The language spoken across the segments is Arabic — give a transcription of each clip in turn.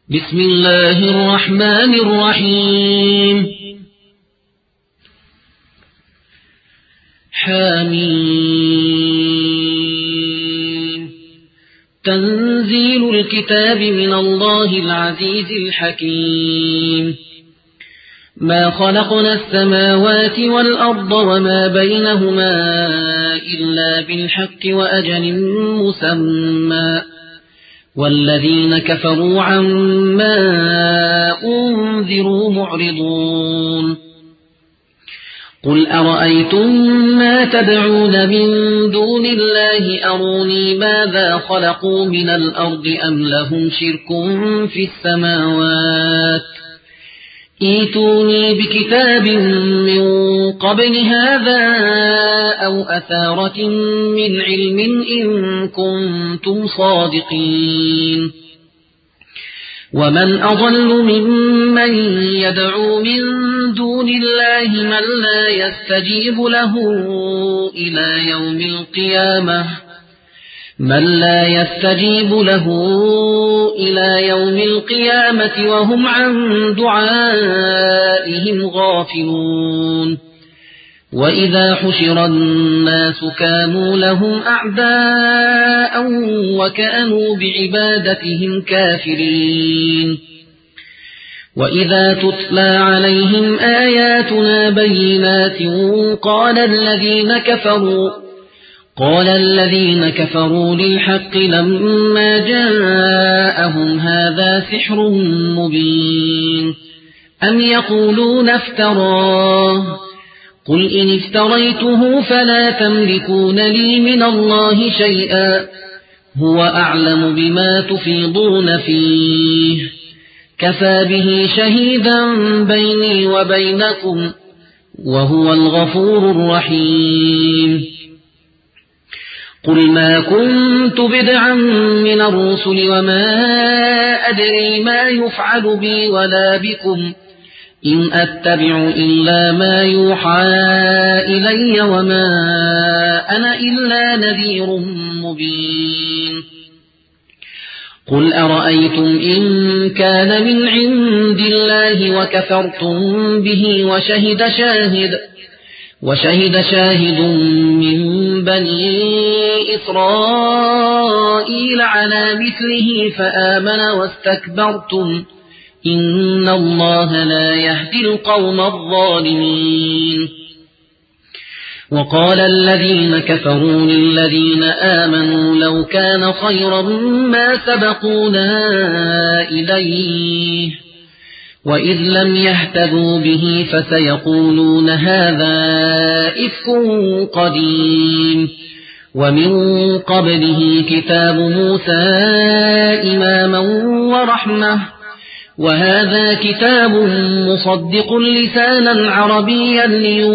بسم الله الرحمن الرحيم حميم تنزيل الكتاب من الله العزيز الحكيم ما خلقنا السماوات والأرض وما بينهما إلا بالحق وأجل مسمى والذين كفروا عما أنذروا معرضون قل أرأيتم ما تدعون من دون الله أروني ماذا خلقوا من الأرض أم لهم شرك في السماوات ائتوني بكتاب من قبل هذا أو أثارة من علم إن كنتم صادقين ومن أضل ممن يدعو من دون الله من لا يستجيب له إلى يوم القيامة وهم عن دعائهم غافلون وإذا حشر الناس كانوا لهم أعداء وكانوا بعبادتهم كافرين وإذا تتلى عليهم آياتنا بينات قال الذين كفروا للحق لما جاءهم هذا سحر مبين أم يقولون افتراه قل إن افتريته فلا تملكون لي من الله شيئا هو أعلم بما تفيضون فيه كفى به شهيدا بيني وبينكم وهو الغفور الرحيم قل ما كنت بدعا من الرسل وما أدري ما يفعل بي ولا بكم إن أتبع إلا ما يوحى إلي وما أنا إلا نذير مبين قل أرأيتم إن كان من عند الله وكفرتم به وشهد شاهد من بني إسرائيل على مثله فآمن واستكبرتم إن الله لا يهدي القوم الظالمين وقال الذين كفروا للذين آمنوا لو كان خيرا ما سبقونا إليه وإذ لم يهتدوا به فسيقولون هذا إفك قديم ومن قبله كتاب موسى إماما ورحمة وهذا كتاب مصدق لسانا عربيا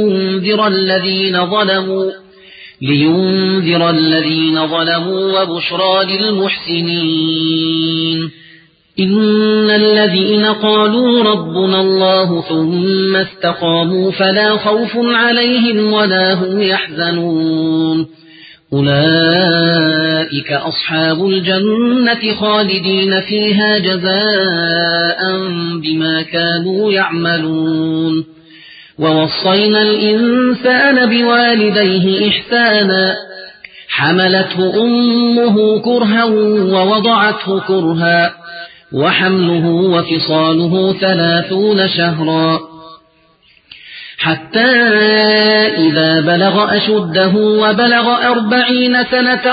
لينذر الذين ظلموا وبشرى للمحسنين إن الذين قالوا ربنا الله ثم استقاموا فلا خوف عليهم ولا هم يحزنون أولئك أصحاب الجنة خالدين فيها جزاء بما كانوا يعملون ووصينا الإنسان بوالديه إحسانا حملته أمه كرها ووضعته كرها وحمله وفصاله 30 شهرا حتى إذا بلغ أشده وبلغ 40 سنة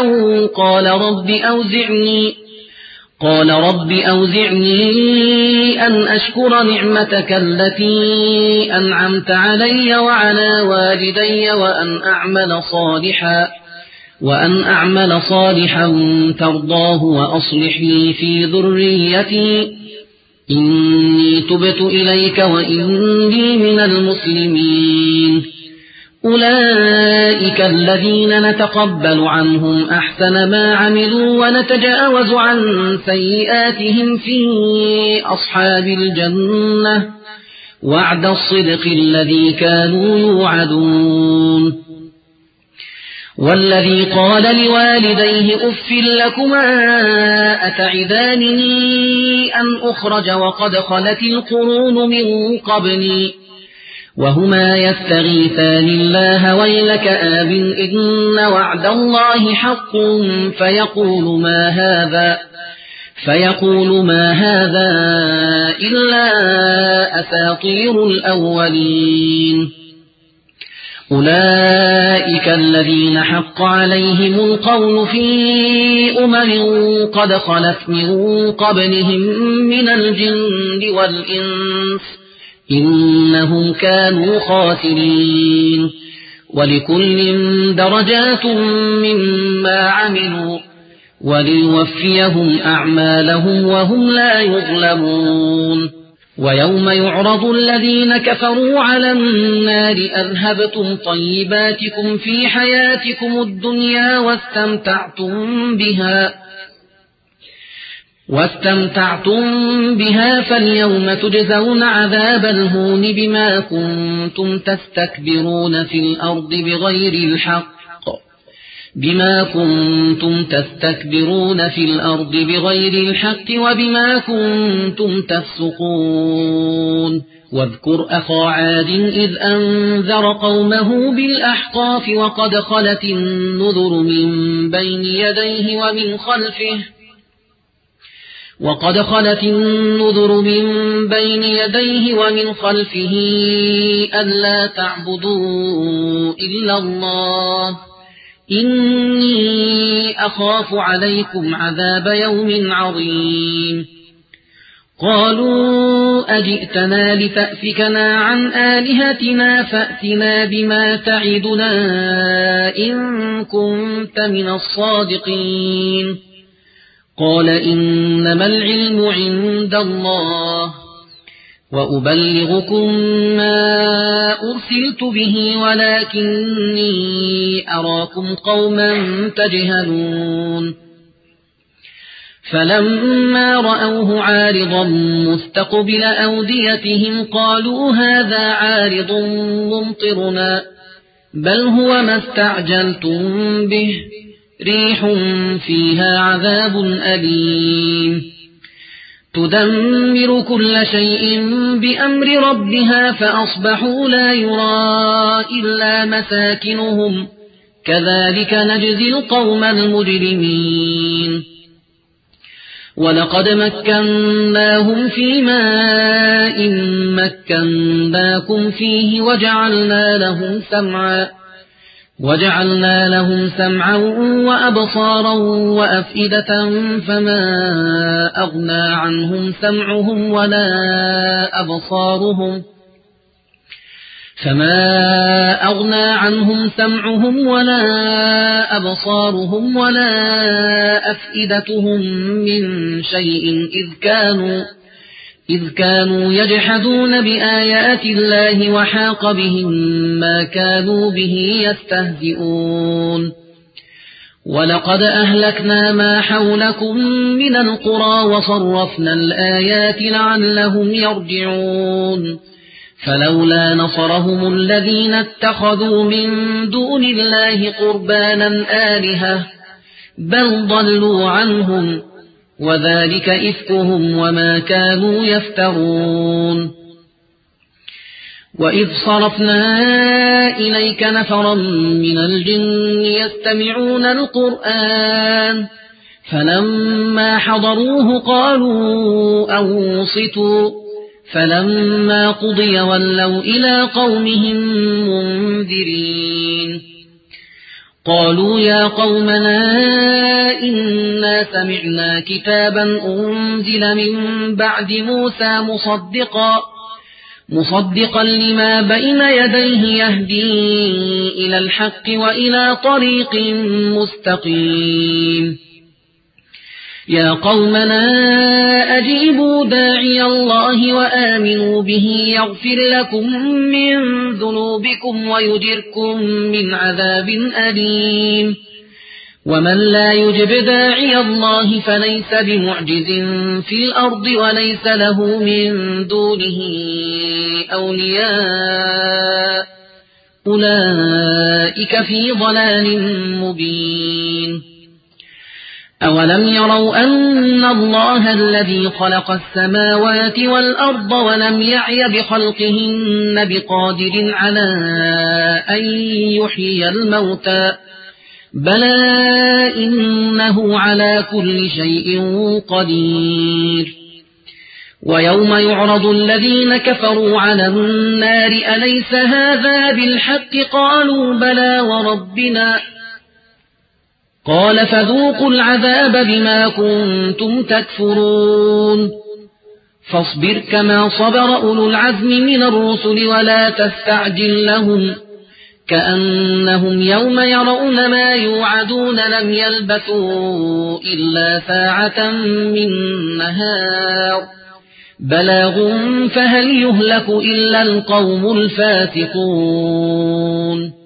قال رب أوزعني أن أشكر نعمتك التي أنعمت علي وعلى والدي وأن أعمل صالحا ترضاه وأصلح لي في ذريتي إني تبت إليك وإني من المسلمين أولئك الذين نتقبل عنهم أحسن ما عملوا ونتجاوز عن سيئاتهم في أصحاب الجنة وعد الصدق الذي كانوا يوعدون والذي قال لوالديه أف لكما أتعدانني أن أخرج وقد خلت القرون من قبلي وهما يستغيثان الله ويلك آمن إن وعد الله حق فيقول ما هذا إلا أساطير الأولين أولئك الذين حق عليهم القول في قد خلت من قبلهم من الجن والإنس إنهم كانوا خاسرين ولكل درجات مما عملوا وليوفيهم أعمالهم وهم لا يظلمون ويوم يعرض الذين كفروا على النار أذهبتم طيباتكم في حياتكم الدنيا واستمتعتم بها فاليوم تجزون عذاب الهون بما كنتم تستكبرون في الأرض بغير الحق وبما كنتم تفسقون واذكر أخا عاد إذ أنذر قومه بالأحقاف وقد خلت النذر من بين يديه ومن خلفه ألا تعبدوا إلا الله إني أخاف عليكم عذاب يوم عظيم قالوا أجئتنا لتأفكنا عن آلهتنا فأتنا بما تعدنا إن كنت من الصادقين قال إنما العلم عند الله وأبلغكم ما أرسلت به ولكني أراكم قوما تجهلون فلما رأوه عارضا مستقبل أوديتهم قالوا هذا عارض ممطرنا بل هو ما استعجلتم به ريح فيها عذاب أليم تدمر كل شيء بأمر ربها فأصبحوا لا يرى إلا مساكنهم كذلك نجزي القوم المجرمين ولقد مكناهم في ماء مكناكم فيه وجعلنا لهم سمعا وأبصارا وأفئدة فما أغنى عنهم سمعهم ولا أبصارهم ولا أفئدتهم من شيء إذ كانوا يجحدون بآيات الله وحاق بهم ما كانوا به يستهزئون ولقد أهلكنا ما حولكم من القرى وصرفنا الآيات لعلهم يرجعون فلولا نصرهم الذين اتخذوا من دون الله قربانا آلهة بل ضلوا عنهم وذلك إفكهم وما كانوا يفترون وإذ صرفنا إليك نفرا من الجن يستمعون القرآن فلما حضروه قالوا أنصتوا فلما قضي ولوا إلى قومهم منذرين قالوا يا قومنا إنا سمعنا كتابا أنزل من بعد موسى مصدقا لما بين يديه يهدي إلى الحق وإلى طريق مستقيم يا قومنا أجيبوا داعي الله وآمنوا به يغفر لكم من ذنوبكم ويجركم من عذاب أليم ومن لا يجب داعي الله فليس بمعجز في الأرض وليس له من دونه أولياء أولئك أولئك في ضلال مبين أولم يروا أن الله الذي خلق السماوات والأرض ولم يعي بخلقهن بقادر على أن يحيي الموتى بلى إنه على كل شيء قدير ويوم يعرض الذين كفروا على النار أليس هذا بالحق قالوا بلى وربنا قال فذوقوا العذاب بما كنتم تكفرون فاصبر كما صبر أولو العزم من الرسل ولا تستعجل لهم كأنهم يوم يرون ما يوعدون لم يلبثوا إلا ساعة من نهار بلاغ فهل يهلك إلا القوم الفاسقون